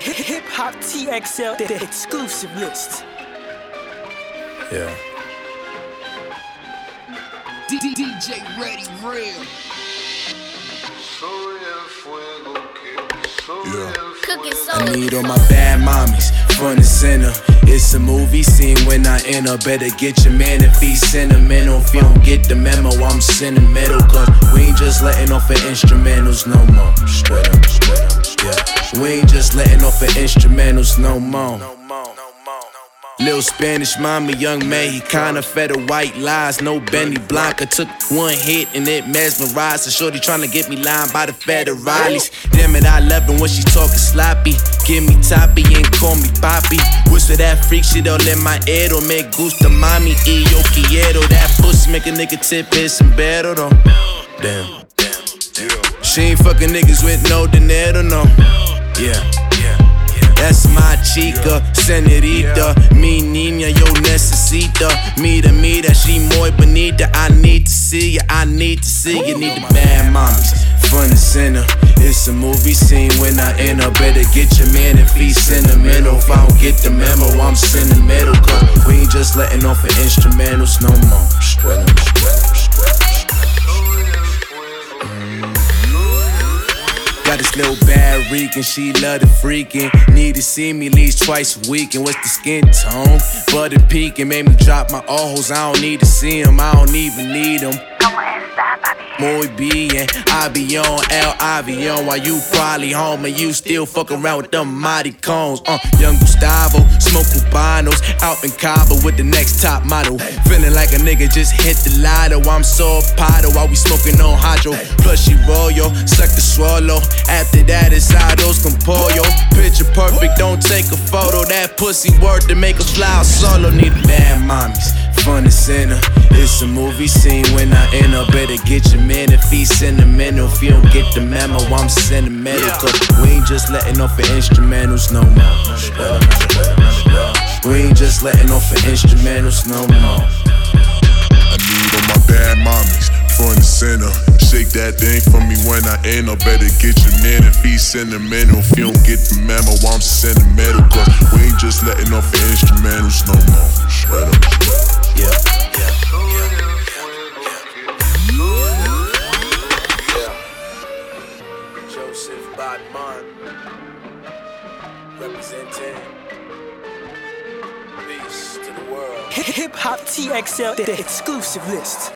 Hip Hop TXL, the exclusive list. Yeah. DJ Ready Real. I need all my bad mommies, front and center. It's a movie scene when I enter. Better get your man if he's sentimental. If you don't get the memo, I'm sentimental. Cause we ain't just letting off of instrumentals no more. Straight up, yeah. We ain't just letting off of instrumentals no more. Little Spanish mommy, young man, he kinda fed her white lies. No Benny Blanca, took one hit and it mesmerized. So shorty tryna get me lined by the federales. Damn it, I love it when she talking sloppy. Give me toppy and call me poppy. Whisper that freak shit all in my ear. Me gusta mami y yo quiero. That pussy make a nigga tip his sombrero though. Damn. She ain't fucking niggas with no dinero, no. Yeah. That's my chica, senorita. Mi niña, yo necesita. Mira, she muy bonita. I need to see ya, I need to see ya. Need the bad mommies, front and center. It's a movie scene when I enter. Better get your man if he's sentimental. If I don't get the memo, I'm sentimental. Cause we ain't just letting off of instrumentals no more. Straight up. Got this little bad Rican, she love the freaking. Need to see me at least twice a week. And what's the skin tone? Butter peeking, made me drop my ojos. I don't need to see them, I don't even need them. Muy bien, I be on El Avion while you probably home and you still fuck around with them mighty cones. Young Gustavo, smoke Cubanos, out in Cabo with the next top model. Feeling like a nigga just hit the lotto. I'm so pato while we smoking on hydro. Plus she royal, suck the swallow. After that it's Ados con pollo. Picture perfect, don't take a photo. That pussy worth to make a fly solo. Need bad mommies, front and center. It's a movie scene when I enter. Better get your man if he's sentimental. If you don't get the memo, I'm sentimental. Cause we ain't just letting off of instrumentals no more. We ain't just letting off of instrumentals no more. I need all my bad mommies, front and center. Shake that thing for me when I enter. Better get your man if he's sentimental. If you don't get the memo, I'm sentimental. Cause we ain't just letting off of instrumentals no more. Straight up. Yeah. Joseph Badman, representing peace to the world. Hip Hop TXL, the exclusive list.